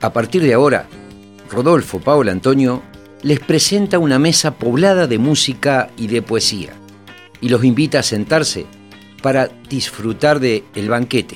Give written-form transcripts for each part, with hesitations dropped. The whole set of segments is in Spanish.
A partir de ahora, Rodolfo Paolo Antonio les presenta una mesa poblada de música y de poesía y los invita a sentarse para disfrutar de El Banquete.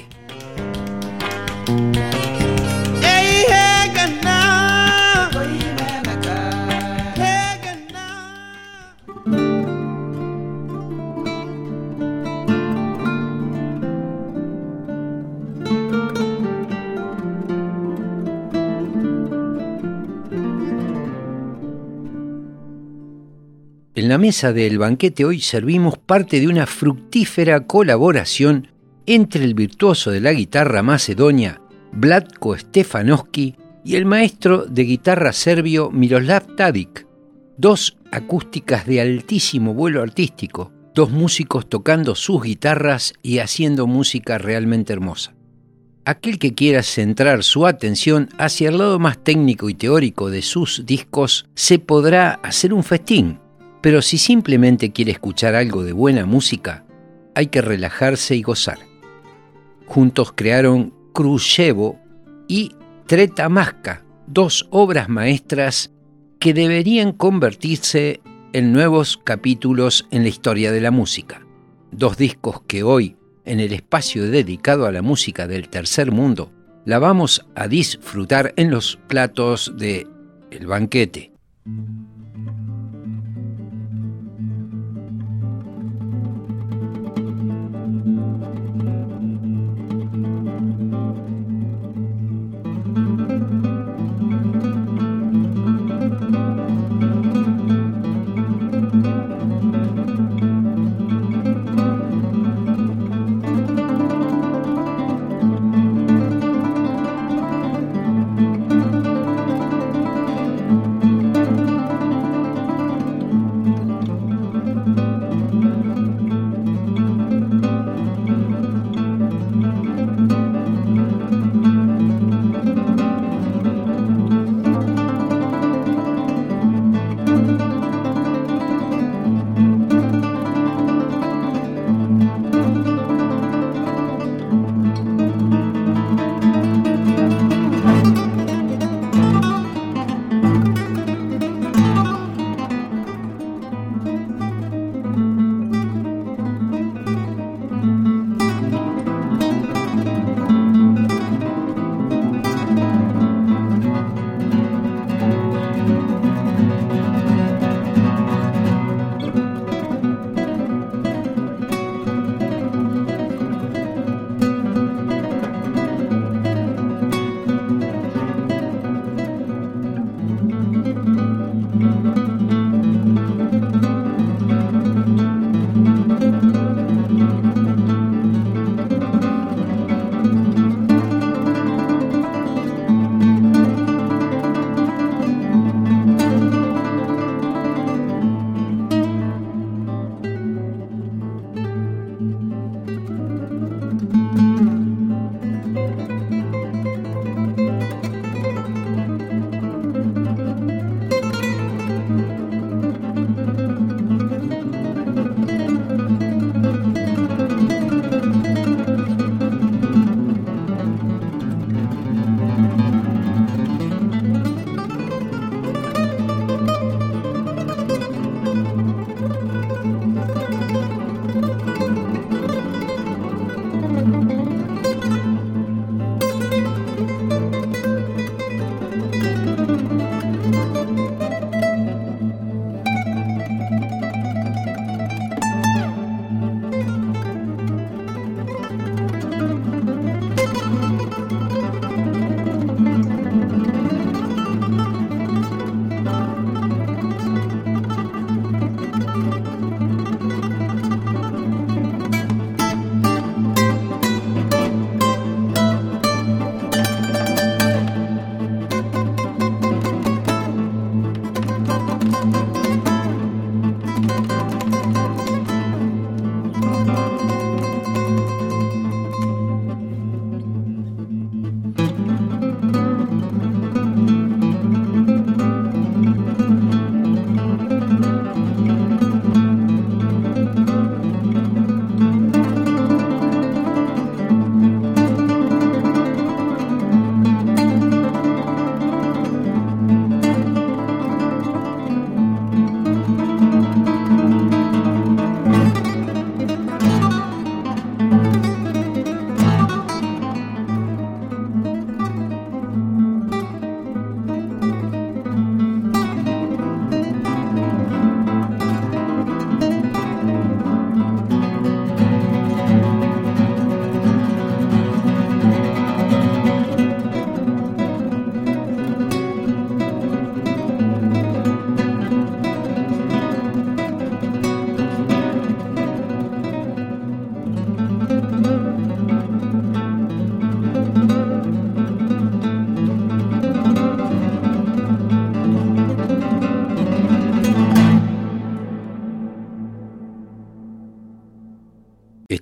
En la mesa del banquete hoy servimos parte de una fructífera colaboración entre el virtuoso de la guitarra macedonia, Vlatko Stefanovski, y el maestro de guitarra serbio Miroslav Tadic. Dos acústicas de altísimo vuelo artístico, dos músicos tocando sus guitarras y haciendo música realmente hermosa. Aquel que quiera centrar su atención hacia el lado más técnico y teórico de sus discos se podrá hacer un festín. Pero si simplemente quiere escuchar algo de buena música, hay que relajarse y gozar. Juntos crearon Krushevo y Treta Maska, dos obras maestras que deberían convertirse en nuevos capítulos en la historia de la música. Dos discos que hoy, en el espacio dedicado a la música del tercer mundo, la vamos a disfrutar en los platos de El Banquete.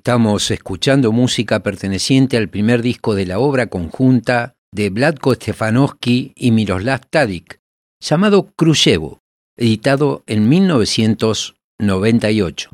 Estamos escuchando música perteneciente al primer disco de la obra conjunta de Vlatko Stefanovski y Miroslav Tadic, llamado Kruševo, editado en 1998.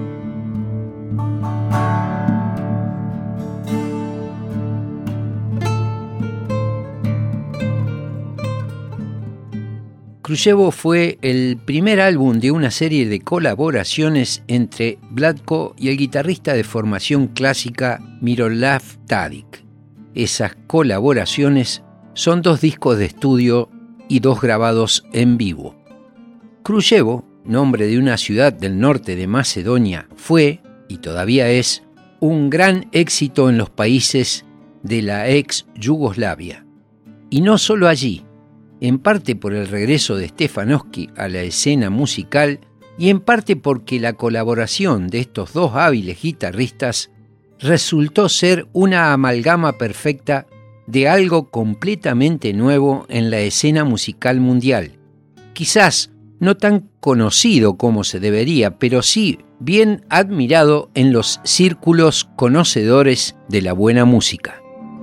Kruševo fue el primer álbum de una serie de colaboraciones entre Vlatko y el guitarrista de formación clásica Miroslav Tadic. Esas colaboraciones son 2 discos de estudio y 2 grabados en vivo. Kruševo, nombre de una ciudad del norte de Macedonia, fue, y todavía es, un gran éxito en los países de la ex Yugoslavia. Y no solo allí, en parte por el regreso de Stefanovski a la escena musical y en parte porque la colaboración de estos 2 hábiles guitarristas resultó ser una amalgama perfecta de algo completamente nuevo en la escena musical mundial. Quizás no tan conocido como se debería, pero sí bien admirado en los círculos conocedores de la buena música.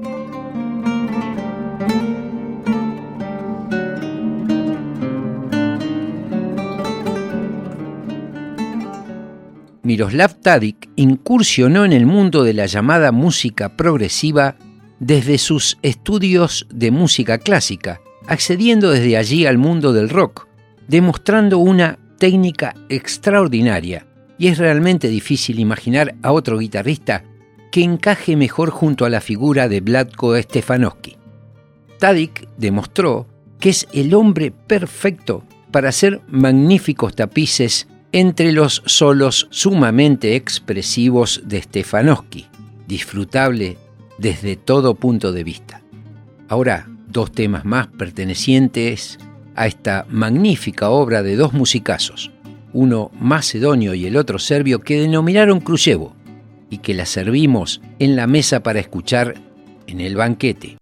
Miroslav Tadic incursionó en el mundo de la llamada música progresiva desde sus estudios de música clásica, accediendo desde allí al mundo del rock, demostrando una técnica extraordinaria, y es realmente difícil imaginar a otro guitarrista que encaje mejor junto a la figura de Vlatko Stefanovski. Tadic demostró que es el hombre perfecto para hacer magníficos tapices entre los solos sumamente expresivos de Stefanovski, disfrutable desde todo punto de vista. Ahora, 2 temas más pertenecientes a esta magnífica obra de 2 musicazos, uno macedonio y el otro serbio, que denominaron Kruševo y que la servimos en la mesa para escuchar en el banquete.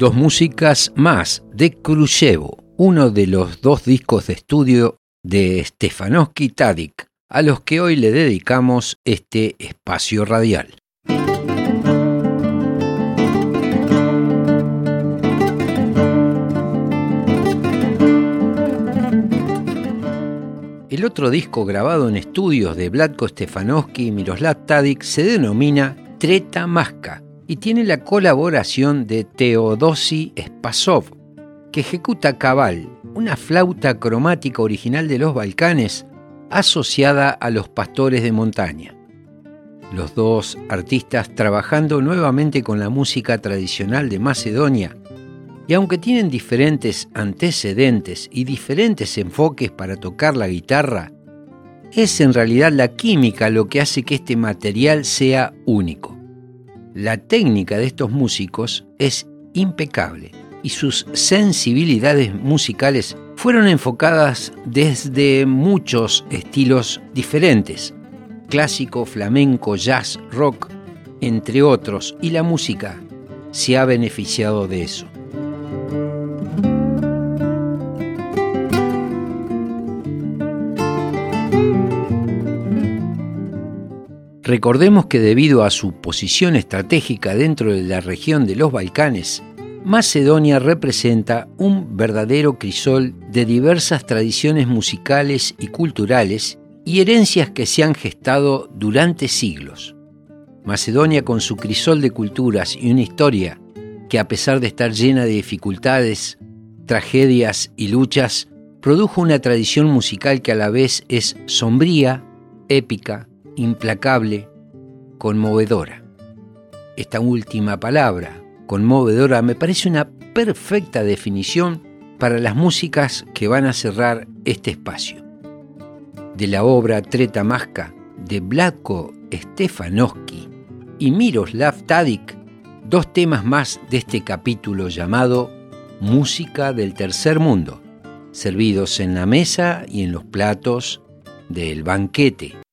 Dos músicas más de Khrushevo, uno de los dos discos de estudio de Stefanovski Tadic, a los que hoy le dedicamos este espacio radial. El otro disco grabado en estudios de Vlatko Stefanovski y Miroslav Tadic se denomina Treta Maska y tiene la colaboración de Teodosi Spasov, que ejecuta cabal, una flauta cromática original de los Balcanes asociada a los pastores de montaña. Los dos artistas trabajando nuevamente con la música tradicional de Macedonia, y aunque tienen diferentes antecedentes y diferentes enfoques para tocar la guitarra, es en realidad la química lo que hace que este material sea único. La técnica de estos músicos es impecable y sus sensibilidades musicales fueron enfocadas desde muchos estilos diferentes, clásico, flamenco, jazz, rock, entre otros, y la música se ha beneficiado de eso. Recordemos que debido a su posición estratégica dentro de la región de los Balcanes, Macedonia representa un verdadero crisol de diversas tradiciones musicales y culturales y herencias que se han gestado durante siglos. Macedonia, con su crisol de culturas y una historia que, a pesar de estar llena de dificultades, tragedias y luchas, produjo una tradición musical que a la vez es sombría, épica, implacable, conmovedora. Esta última palabra, conmovedora, me parece una perfecta definición para las músicas que van a cerrar este espacio. De la obra Treta Maska de Vlatko Stefanovski y Miroslav Tadic, dos temas más de este capítulo llamado Música del Tercer Mundo, servidos en la mesa y en los platos del banquete.